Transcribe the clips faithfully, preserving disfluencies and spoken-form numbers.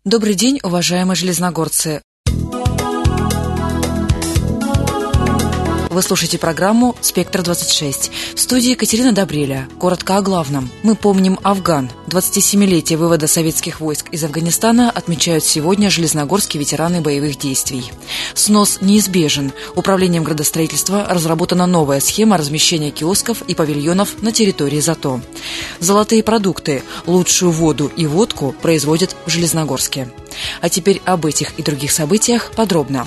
Добрый день, уважаемые железногорцы! Вы слушаете программу «Спектр двадцать шесть». В студии Екатерина Добреля. Коротко о главном. Мы помним Афган. двадцатисемилетие вывода советских войск из Афганистана отмечают сегодня железногорские ветераны боевых действий. Снос неизбежен. Управлением градостроительства разработана новая схема размещения киосков и павильонов на территории ЗАТО. Золотые продукты, лучшую воду и водку производят в Железногорске. А теперь об этих и других событиях подробно.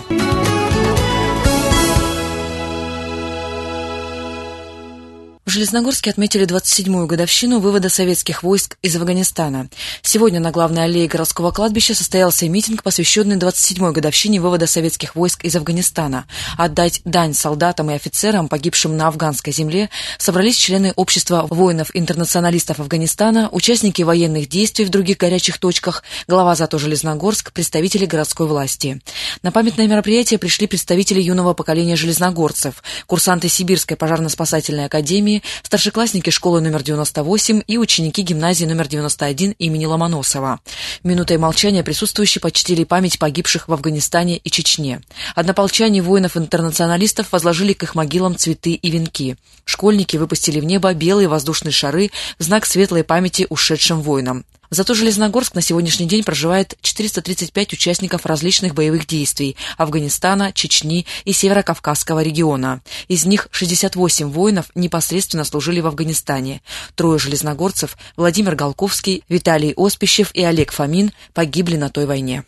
В Железногорске отметили двадцать седьмую годовщину вывода советских войск из Афганистана. Сегодня на главной аллее городского кладбища состоялся митинг, посвященный двадцать седьмой годовщине вывода советских войск из Афганистана. Отдать дань солдатам и офицерам, погибшим на афганской земле, собрались члены общества воинов-интернационалистов Афганистана, участники военных действий в других горячих точках, глава ЗАТО Железногорск, представители городской власти. На памятное мероприятие пришли представители юного поколения железногорцев, курсанты Сибирской пожарно-спасательной академии, старшеклассники школы номер девяносто восемь и ученики гимназии номер девяносто один имени Ломоносова. Минутой молчания присутствующие почтили память погибших в Афганистане и Чечне. Однополчане воинов-интернационалистов возложили к их могилам цветы и венки. Школьники выпустили в небо белые воздушные шары в знак светлой памяти ушедшим воинам. Зато Железногорск на сегодняшний день проживает четыреста тридцать пять участников различных боевых действий Афганистана, Чечни и Северо-Кавказского региона. Из них шестьдесят восемь воинов непосредственно служили в Афганистане. Трое железногорцев – Владимир Голковский, Виталий Оспищев и Олег Фомин – погибли на той войне.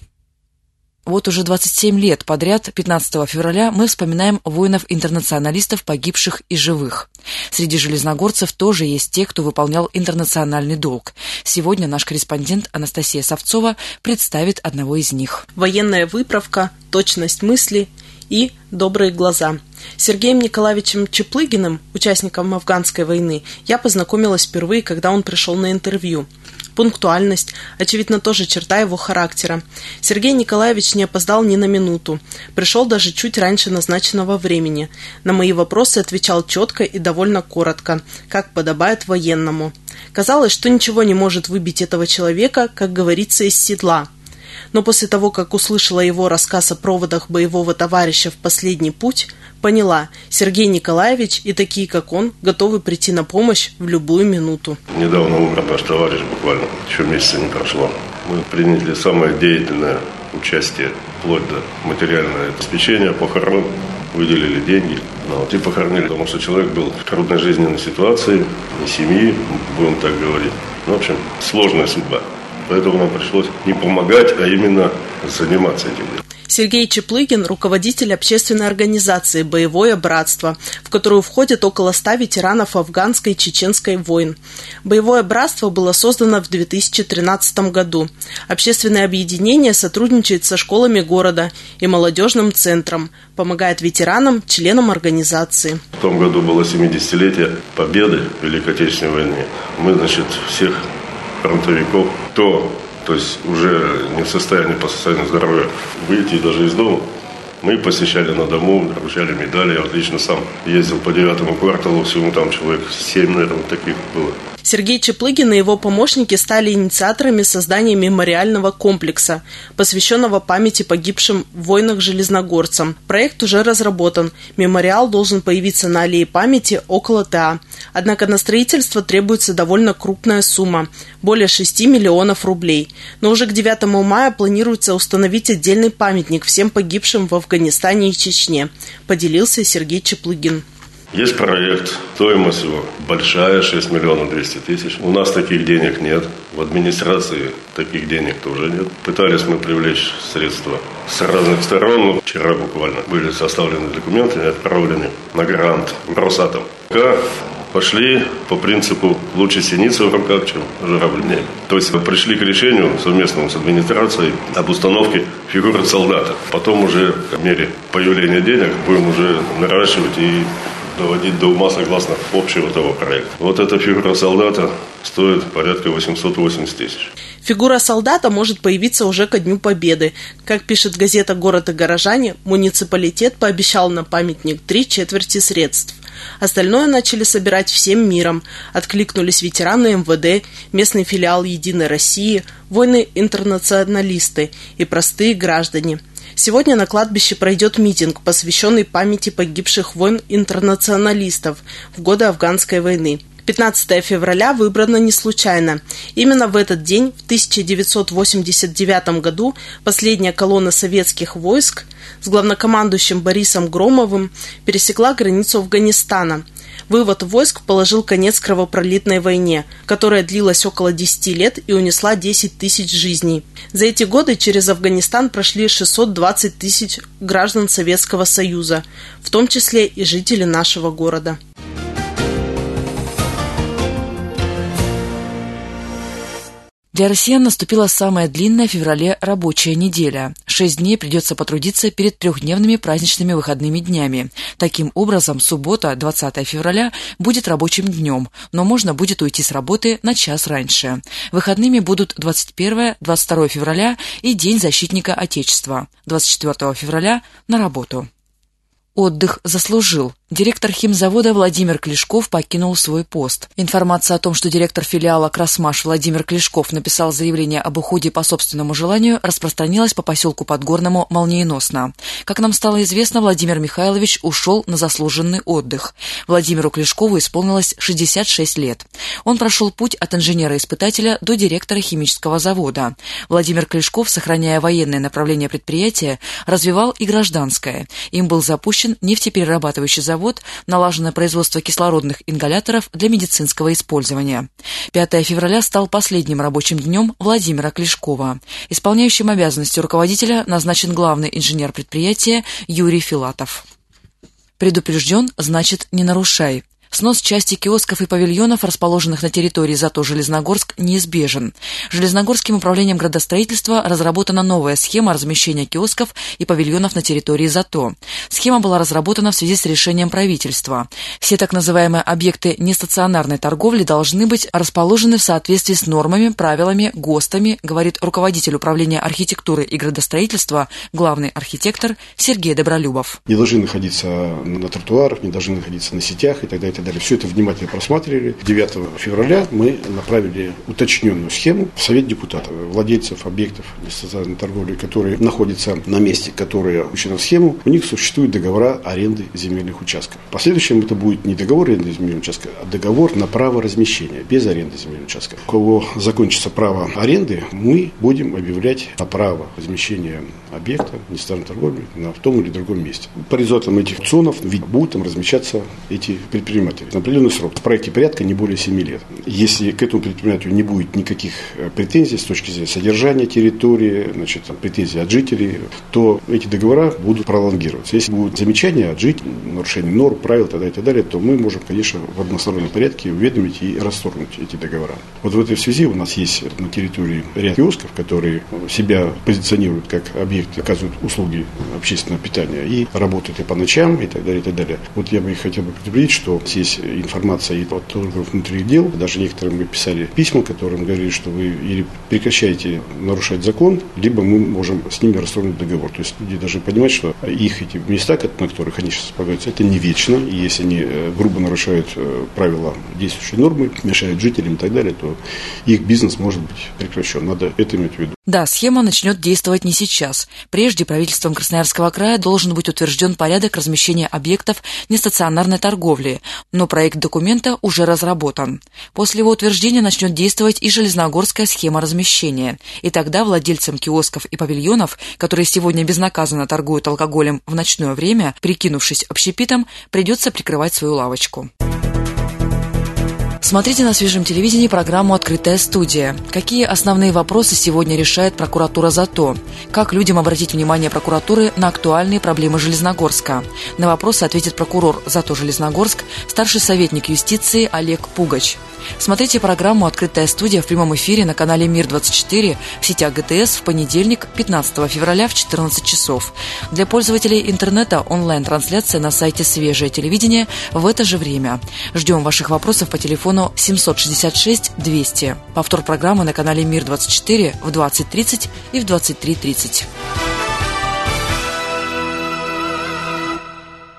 Вот уже двадцать семь лет подряд, пятнадцатого февраля, мы вспоминаем воинов-интернационалистов, погибших и живых. Среди железногорцев тоже есть те, кто выполнял интернациональный долг. Сегодня наш корреспондент Анастасия Савцова представит одного из них. Военная выправка, точность мысли и добрые глаза. С Сергеем Николаевичем Чаплыгиным, участником афганской войны, я познакомилась впервые, когда он пришел на интервью. Пунктуальность, очевидно, тоже черта его характера. Сергей Николаевич не опоздал ни на минуту. Пришел даже чуть раньше назначенного времени. На мои вопросы отвечал четко и довольно коротко, как подобает военному. Казалось, что ничего не может выбить этого человека, как говорится, из седла. Но после того, как услышала его рассказ о проводах боевого товарища в последний путь, поняла, Сергей Николаевич и такие, как он, готовы прийти на помощь в любую минуту. Недавно умер наш товарищ, буквально, еще месяца не прошло. Мы приняли самое деятельное участие, вплоть до материального обеспечения, похорон, выделили деньги. Ну, вот и похоронили, потому что человек был в трудной жизненной ситуации, ни семьи, будем так говорить. Ну, в общем, сложная судьба. Поэтому нам пришлось не помогать, а именно заниматься этим делом. Сергей Чаплыгин – руководитель общественной организации «Боевое братство», в которую входят около ста ветеранов афганской и чеченской войн. «Боевое братство» было создано в две тысячи тринадцатом году. Общественное объединение сотрудничает со школами города и молодежным центром, помогает ветеранам, членам организации. В том году было семидесятилетие победы в Великой Отечественной войне. Мы, значит, всех фронтовиков, кто, то есть уже не в состоянии по состоянию здоровья выйти даже из дома, мы посещали на дому, вручали медали. Я вот лично сам ездил по девятому кварталу, всему там человек семь, наверное, таких было. Сергей Чаплыгин и его помощники стали инициаторами создания мемориального комплекса, посвященного памяти погибшим в войнах железногорцам. Проект уже разработан. Мемориал должен появиться на аллее памяти около ТА. Однако на строительство требуется довольно крупная сумма – более шести миллионов рублей. Но уже к девятому мая планируется установить отдельный памятник всем погибшим в Афганистане и Чечне, поделился Сергей Чаплыгин. Есть проект, стоимость его большая, шесть миллионов двести тысяч. У нас таких денег нет, в администрации таких денег тоже нет. Пытались мы привлечь средства с разных сторон. Но вчера буквально были составлены документы и отправлены на грант в Росатом. Пошли по принципу «лучше синица в руках, чем журавль в небе». То есть мы пришли к решению совместному с администрацией об установке фигуры солдата. Потом уже в мере появления денег будем уже наращивать и доводить до ума согласно общего того проекта. Вот эта фигура солдата стоит порядка восемьсот восемьдесят тысяч. Фигура солдата может появиться уже ко Дню Победы. Как пишет газета «Город и горожане», муниципалитет пообещал на памятник три четверти средств. Остальное начали собирать всем миром. Откликнулись ветераны эм вэ дэ, местный филиал «Единой России», воины-интернационалисты и простые граждане. Сегодня на кладбище пройдет митинг, посвященный памяти погибших воин-интернационалистов в годы Афганской войны. пятнадцатое февраля выбрано не случайно. Именно в этот день, в тысяча девятьсот восемьдесят девятом году, последняя колонна советских войск с главнокомандующим Борисом Громовым пересекла границу Афганистана. Вывод войск положил конец кровопролитной войне, которая длилась около десяти лет и унесла десять тысяч жизней. За эти годы через Афганистан прошли шестьсот двадцать тысяч граждан Советского Союза, в том числе и жители нашего города. Для россиян наступила самая длинная в феврале рабочая неделя. Шесть дней придется потрудиться перед трехдневными праздничными выходными днями. Таким образом, суббота, двадцатое февраля, будет рабочим днем, но можно будет уйти с работы на час раньше. Выходными будут двадцать первое — двадцать второе февраля и День защитника Отечества. двадцать четвертого февраля на работу. Отдых заслужил. Директор химзавода Владимир Клешков покинул свой пост. Информация о том, что директор филиала «Красмаш» Владимир Клешков написал заявление об уходе по собственному желанию, распространилась по поселку Подгорному молниеносно. Как нам стало известно, Владимир Михайлович ушел на заслуженный отдых. Владимиру Клешкову исполнилось шестьдесят шесть лет. Он прошел путь от инженера-испытателя до директора химического завода. Владимир Клешков, сохраняя военное направление предприятия, развивал и гражданское. Им был запущен нефтеперерабатывающий завод, налажено производство кислородных ингаляторов для медицинского использования. пятое февраля стал последним рабочим днем Владимира Клешкова. Исполняющим обязанности руководителя назначен главный инженер предприятия Юрий Филатов. Предупрежден, значит, не нарушай. Снос части киосков и павильонов, расположенных на территории ЗАТО «Железногорск», неизбежен. Железногорским управлением градостроительства разработана новая схема размещения киосков и павильонов на территории ЗАТО. Схема была разработана в связи с решением правительства. Все так называемые объекты нестационарной торговли должны быть расположены в соответствии с нормами, правилами, ГОСТами, говорит руководитель управления архитектуры и градостроительства, главный архитектор Сергей Добролюбов. Не должны находиться на тротуарах, не должны находиться на сетях и так далее. Далее. Все это внимательно просматривали. девятого февраля мы направили уточненную схему в Совет депутатов, владельцев объектов нестационарной торговли, которые находятся на месте, которые включены в схему. У них существуют договора аренды земельных участков. В последующем это будет не договор аренды земельных участков, а договор на право размещения, без аренды земельных участков. У кого закончится право аренды, мы будем объявлять на право размещения объекта нестационарной торговли на том или другом месте. По результатам этих аукционов ведь будут там размещаться эти предприятия на определенный срок. В проекте порядка не более семи лет. Если к этому предприятию не будет никаких претензий с точки зрения содержания территории, значит, там, претензий от жителей, то эти договора будут пролонгироваться. Если будут замечания от жителей, нарушение норм, правил и так далее, и так далее, то мы можем, конечно, в одностороннем порядке уведомить и расторгнуть эти договора. Вот в этой связи у нас есть на территории ряд киосков, которые себя позиционируют как объекты, оказывают услуги общественного питания и работают и по ночам, и так далее, и так далее. Вот я бы хотел бы предупредить, что есть информация и от органов внутренних дел, даже некоторым мы писали письма, которым говорили, что вы или прекращаете нарушать закон, либо мы можем с ними расторгнуть договор. То есть люди должны понимать, что их эти места, на которых они сейчас располагаются, это не вечно, и если они грубо нарушают правила действующей нормы, мешают жителям и так далее, то их бизнес может быть прекращен. Надо это иметь в виду. Да, схема начнет действовать не сейчас. Прежде правительством Красноярского края должен быть утвержден порядок размещения объектов нестационарной торговли, но проект документа уже разработан. После его утверждения начнет действовать и железногорская схема размещения. И тогда владельцам киосков и павильонов, которые сегодня безнаказанно торгуют алкоголем в ночное время, прикинувшись общепитом, придется прикрывать свою лавочку. Смотрите на свежем телевидении программу «Открытая студия». Какие основные вопросы сегодня решает прокуратура ЗАТО? Как людям обратить внимание прокуратуры на актуальные проблемы Железногорска? На вопросы ответит прокурор ЗАТО Железногорск, старший советник юстиции Олег Пугач. Смотрите программу «Открытая студия» в прямом эфире на канале Мир двадцать четыре в сетях ГТС в понедельник, пятнадцатого февраля в четырнадцать часов. Для пользователей интернета онлайн-трансляция на сайте «Свежее телевидение» в это же время. Ждем ваших вопросов по телефону семьсот шестьдесят шесть двести. Повтор программы на канале Мир двадцать четыре в двадцать тридцать и в двадцать три тридцать.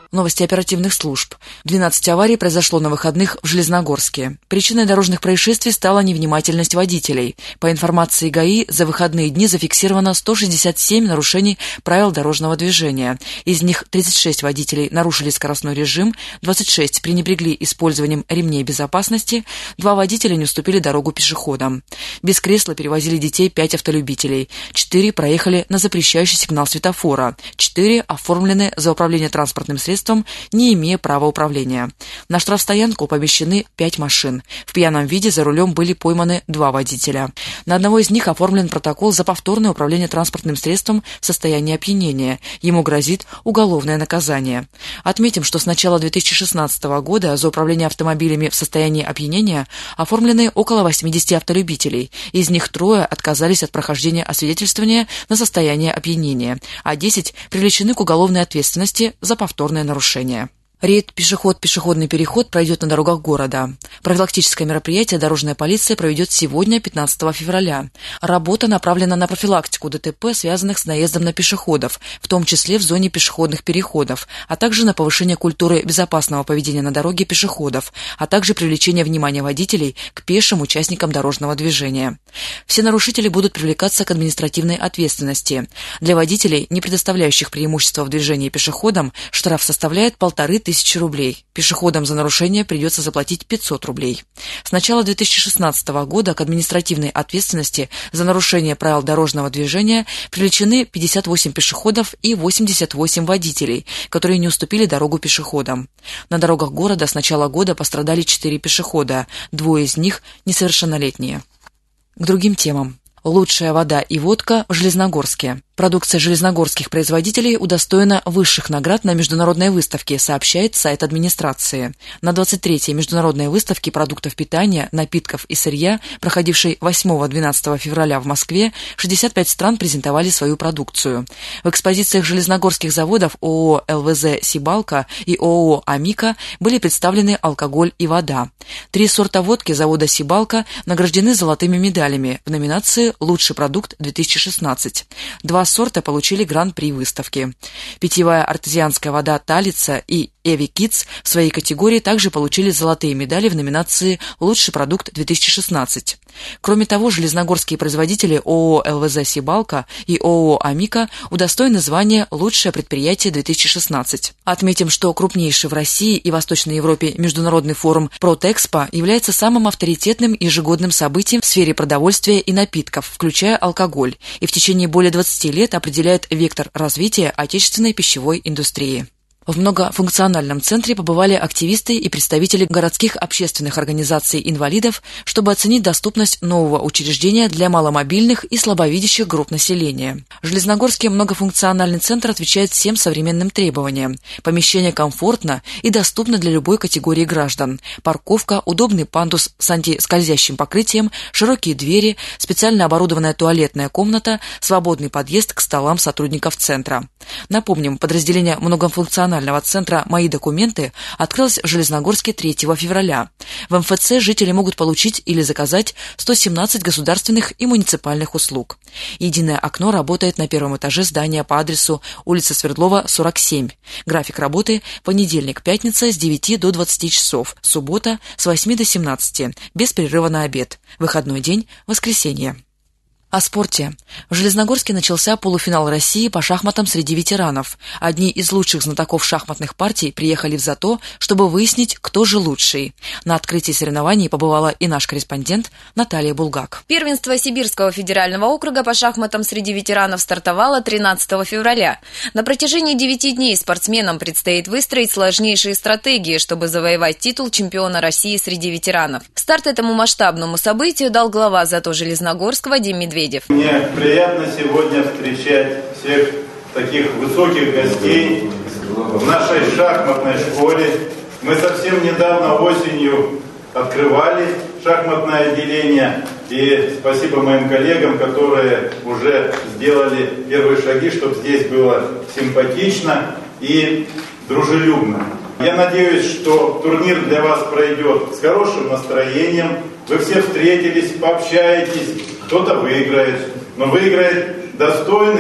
Новости оперативных служб. двенадцать аварий произошло на выходных в Железногорске. Причиной дорожных происшествий стала невнимательность водителей. По информации ГАИ, за выходные дни зафиксировано сто шестьдесят семь нарушений правил дорожного движения. Из них тридцать шесть водителей нарушили скоростной режим, двадцать шесть пренебрегли использованием ремней безопасности, два водителя не уступили дорогу пешеходам. Без кресла перевозили детей пять автолюбителей, четыре проехали на запрещающий сигнал светофора, четыре оформлены за управление транспортным средством, не имея права управления. На штрафстоянку помещены пять машин. В пьяном виде за рулем были пойманы два водителя. На одного из них оформлен протокол за повторное управление транспортным средством в состоянии опьянения. Ему грозит уголовное наказание. Отметим, что с начала две тысячи шестнадцатого года за управление автомобилями в состоянии опьянения оформлены около восьмидесяти автолюбителей. Из них трое отказались от прохождения освидетельствования на состояние опьянения, а десять привлечены к уголовной ответственности за повторное нарушение. Рейд «Пешеход-пешеходный переход» пройдет на дорогах города. Профилактическое мероприятие дорожная полиция проведет сегодня, пятнадцатого февраля. Работа направлена на профилактику ДТП, связанных с наездом на пешеходов, в том числе в зоне пешеходных переходов, а также на повышение культуры безопасного поведения на дороге пешеходов, а также привлечение внимания водителей к пешим участникам дорожного движения. Все нарушители будут привлекаться к административной ответственности. Для водителей, не предоставляющих преимущества в движении пешеходам, штраф составляет полторы тысячи рублей. Пешеходам за нарушение придется заплатить пятьсот рублей. С начала две тысячи шестнадцатого года к административной ответственности за нарушение правил дорожного движения привлечены пятьдесят восемь пешеходов и восемьдесят восемь водителей, которые не уступили дорогу пешеходам. На дорогах города с начала года пострадали четыре пешехода, двое из них несовершеннолетние. К другим темам. Лучшая вода и водка в Железногорске. Продукция железногорских производителей удостоена высших наград на международной выставке, сообщает сайт администрации. На двадцать третьей международной выставке продуктов питания, напитков и сырья, проходившей восьмого-двенадцатого февраля в Москве, шестьдесят пять стран презентовали свою продукцию. В экспозициях железногорских заводов ООО «ЛВЗ Сибалка» и ООО «Амика» были представлены алкоголь и вода. Три сорта водки завода «Сибалка» награждены золотыми медалями в номинации «Лучший продукт две тысячи шестнадцать». Два сорта получили гран-при выставки. Питьевая артезианская вода «Талица» и «Эви Кидс» в своей категории также получили золотые медали в номинации «Лучший продукт две тысячи шестнадцать». Кроме того, железногорские производители ООО «ЛВЗ Сибалка» и ООО «Амика» удостоены звания «Лучшее предприятие две тысячи шестнадцать». Отметим, что крупнейший в России и Восточной Европе международный форум «Протэкспо» является самым авторитетным ежегодным событием в сфере продовольствия и напитков, включая алкоголь, и в течение более двадцати лет определяет вектор развития отечественной пищевой индустрии. В многофункциональном центре побывали активисты и представители городских общественных организаций инвалидов, чтобы оценить доступность нового учреждения для маломобильных и слабовидящих групп населения. Железногорский многофункциональный центр отвечает всем современным требованиям. Помещение комфортно и доступно для любой категории граждан. Парковка, удобный пандус с антискользящим покрытием, широкие двери, специально оборудованная туалетная комната, свободный подъезд к столам сотрудников центра. Напомним, подразделение многофункционального центра «Мои документы» открылось в Железногорске третьего февраля. В эм эф цэ жители могут получить или заказать сто семнадцать государственных и муниципальных услуг. Единое окно работает на первом этаже здания по адресу улица Свердлова, сорок семь. График работы – понедельник-пятница с девяти до двадцати часов, суббота с восьми до семнадцати, без перерыва на обед, выходной день – воскресенье. О спорте. В Железногорске начался полуфинал России по шахматам среди ветеранов. Одни из лучших знатоков шахматных партий приехали в ЗАТО, чтобы выяснить, кто же лучший. На открытии соревнований побывала и наш корреспондент Наталья Булгак. Первенство Сибирского федерального округа по шахматам среди ветеранов стартовало тринадцатого февраля. На протяжении девяти дней спортсменам предстоит выстроить сложнейшие стратегии, чтобы завоевать титул чемпиона России среди ветеранов. Старт этому масштабному событию дал глава ЗАТО Железногорск Вадим Медведев. Мне приятно сегодня встречать всех таких высоких гостей в нашей шахматной школе. Мы совсем недавно осенью открывали шахматное отделение. И спасибо моим коллегам, которые уже сделали первые шаги, чтобы здесь было симпатично и дружелюбно. Я надеюсь, что турнир для вас пройдет с хорошим настроением. Вы все встретились, пообщаетесь. Кто-то выиграет, но выиграет достойный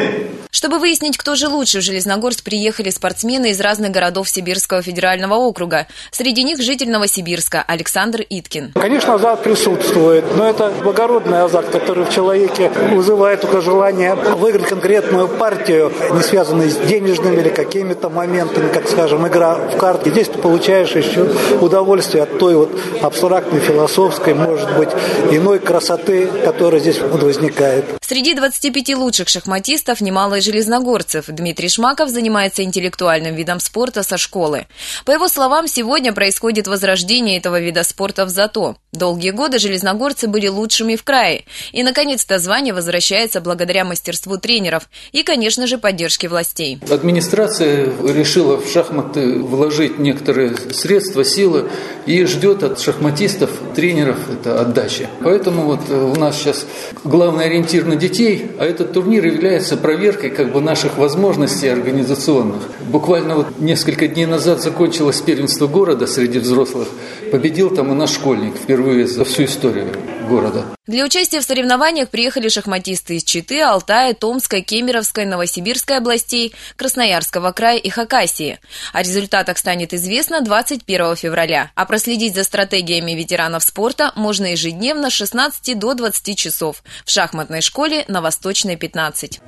Чтобы выяснить, кто же лучше, в Железногорск приехали спортсмены из разных городов Сибирского федерального округа. Среди них житель Новосибирска Александр Иткин. Конечно, азарт присутствует, но это благородный азарт, который в человеке вызывает только желание выиграть конкретную партию, не связанную с денежными или какими-то моментами, как, скажем, игра в карты. Здесь ты получаешь еще удовольствие от той вот абстрактной, философской, может быть, иной красоты, которая здесь вот возникает. Среди двадцати пяти лучших шахматистов немало и железногорцев. Дмитрий Шмаков занимается интеллектуальным видом спорта со школы. По его словам, сегодня происходит возрождение этого вида спорта в ЗАТО. Долгие годы железногорцы были лучшими в крае. И, наконец-то, звание возвращается благодаря мастерству тренеров и, конечно же, поддержке властей. Администрация решила в шахматы вложить некоторые средства, силы и ждет от шахматистов, тренеров это отдачи. Поэтому вот у нас сейчас главный ориентир на детей, а этот турнир является проверкой как бы наших возможностей организационных. Буквально вот несколько дней назад закончилось первенство города среди взрослых. Победил там и наш школьник впервые за всю историю города. Для участия в соревнованиях приехали шахматисты из Читы, Алтая, Томской, Кемеровской, Новосибирской областей, Красноярского края и Хакасии. О результатах станет известно двадцать первого февраля. А проследить за стратегиями ветеранов спорта можно ежедневно с шестнадцати до двадцати часов в шахматной школе на Восточной, пятнадцать.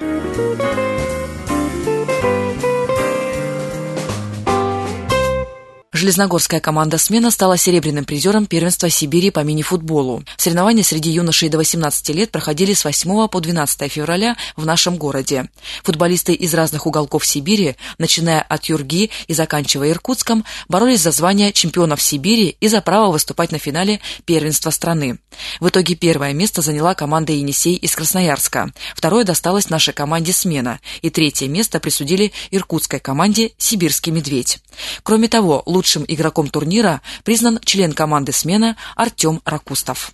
Железногорская команда «Смена» стала серебряным призером первенства Сибири по мини-футболу. Соревнования среди юношей до восемнадцати лет проходили с восьмого по двенадцатое февраля в нашем городе. Футболисты из разных уголков Сибири, начиная от Юрги и заканчивая Иркутском, боролись за звание чемпионов Сибири и за право выступать на финале первенства страны. В итоге первое место заняла команда «Енисей» из Красноярска, второе досталось нашей команде «Смена» и третье место присудили иркутской команде «Сибирский медведь». Кроме того, лучшим игроком турнира признан член команды «Смена» Артем Ракустов.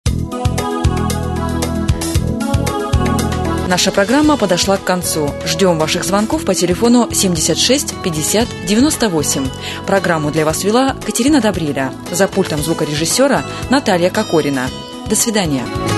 Наша программа подошла к концу. Ждем ваших звонков по телефону семьдесят шесть пятьдесят девяносто восемь. Программу для вас вела Катерина Добриля. За пультом звукорежиссера Наталья Кокорина. До свидания.